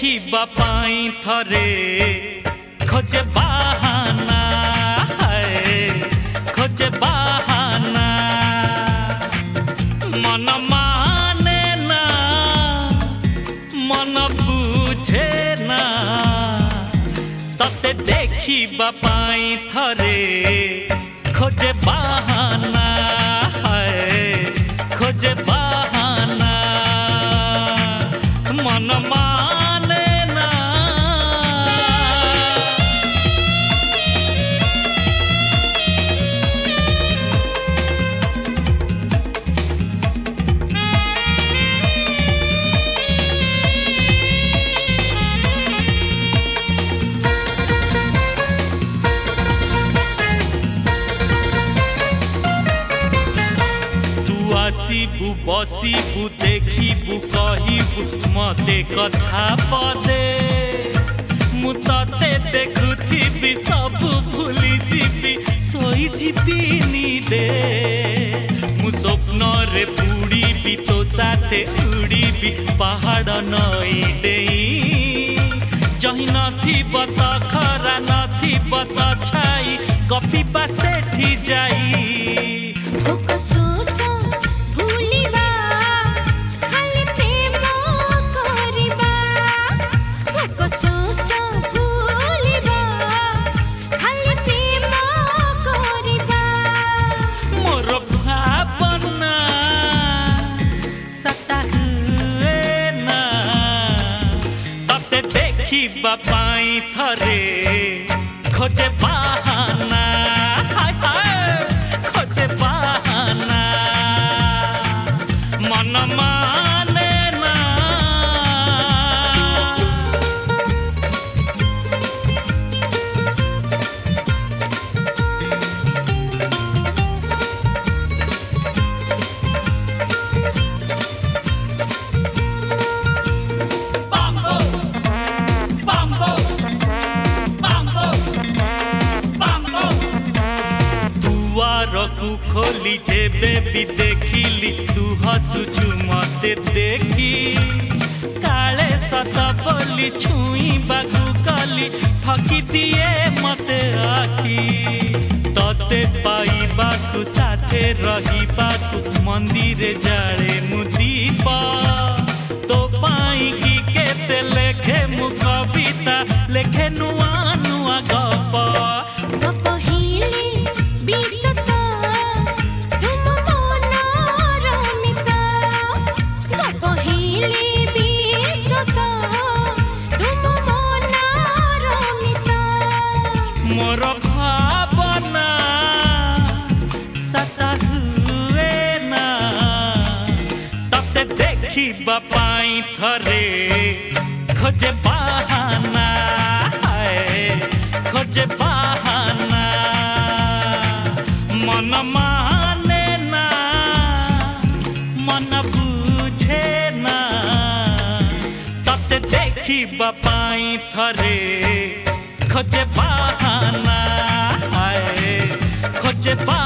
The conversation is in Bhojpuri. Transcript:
देखिबा पाई थरे खोजे बहाना खोजे बहाना मन माने ना मन बुझे ना तते देखिबा पाई थरे खोजे बहाना खोजे बहाना मन माने ना आसीबू बसीबू देखिबू कहिबू मते कथा पदे मु तते देखुथिबी सब भूली जीबी सोई जीबी निदे मु स्वप्न रे बुड़ीबी तो साथे उड़ीबी पहाड़ नई डेई जही नथिब त खरा नथिब त छाई गपिबा सेठी जाई देखिबा पाई थरे खोजे बहाना खोजे बहाना मन माने ना रखू खोली जेबे भी देखिली तू हसुचु मते देखी काले सत बोली छुई बागु कली ठकी दिए मते आखी तते पाई बाकु साथे रही बाकु मंदिर जाले मुदीप तो पाई की केते लेखे मु कविता लेखे नुआ नुआ गप मोर भावना सता हुए ना तते देखिबा पाई थरे खोजे बहाना खोजे बहाना मन माने ना मन बुझे ना तते देखिबा पाई थरे खोजे बहाना खोजे बहाना